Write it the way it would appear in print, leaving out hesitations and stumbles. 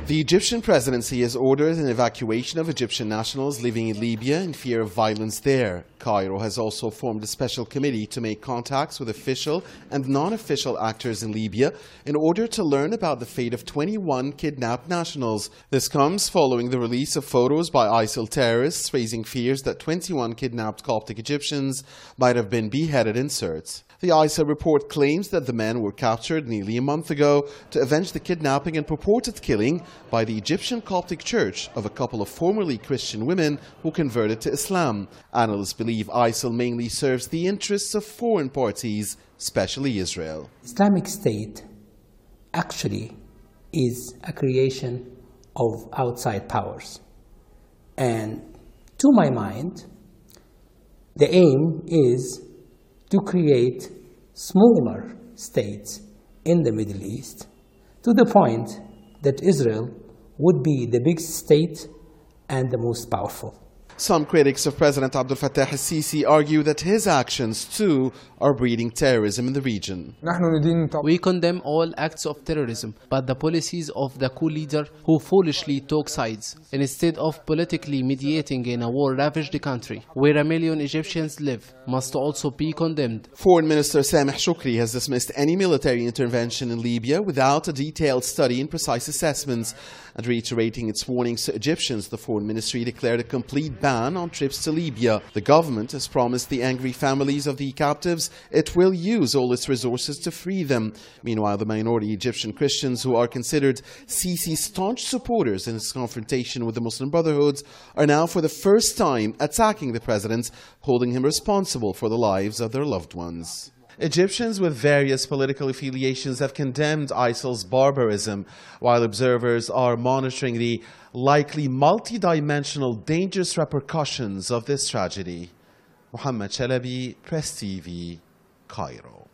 The Egyptian presidency has ordered an evacuation of Egyptian nationals living in Libya in fear of violence there. Cairo has also formed a special committee to make contacts with official and non-official actors in Libya in order to learn about the fate of 21 kidnapped nationals. This comes following the release of photos by ISIL terrorists raising fears that 21 kidnapped Coptic Egyptians might have been beheaded in Sirte. The ISIL report claims that the men were captured nearly a month ago to avenge the kidnapping and purported killing by the Egyptian Coptic Church of a couple of formerly Christian women who converted to Islam. Analysts believe ISIL mainly serves the interests of foreign parties, especially Israel. Islamic State actually is a creation of outside powers. And to my mind, the aim is to create smaller states in the Middle East to the point that Israel would be the biggest state and the most powerful. Some critics of President Abdel Fattah al-Sisi argue that his actions, too, are breeding terrorism in the region. We condemn all acts of terrorism, but the policies of the coup leader who foolishly took sides, instead of politically mediating in a war-ravaged country, where 1 million Egyptians live, must also be condemned. Foreign Minister Sameh Shoukry has dismissed any military intervention in Libya without a detailed study and precise assessments. And reiterating its warnings to Egyptians, the Foreign Ministry declared a complete ban on trips to Libya. The government has promised the angry families of the captives it will use all its resources to free them. Meanwhile, the minority Egyptian Christians who are considered Sisi's staunch supporters in his confrontation with the Muslim Brotherhood are now for the first time attacking the president, holding him responsible for the lives of their loved ones. Egyptians with various political affiliations have condemned ISIL's barbarism, while observers are monitoring the likely multi-dimensional dangerous repercussions of this tragedy. Mohammed Chalabi, Press TV, Cairo.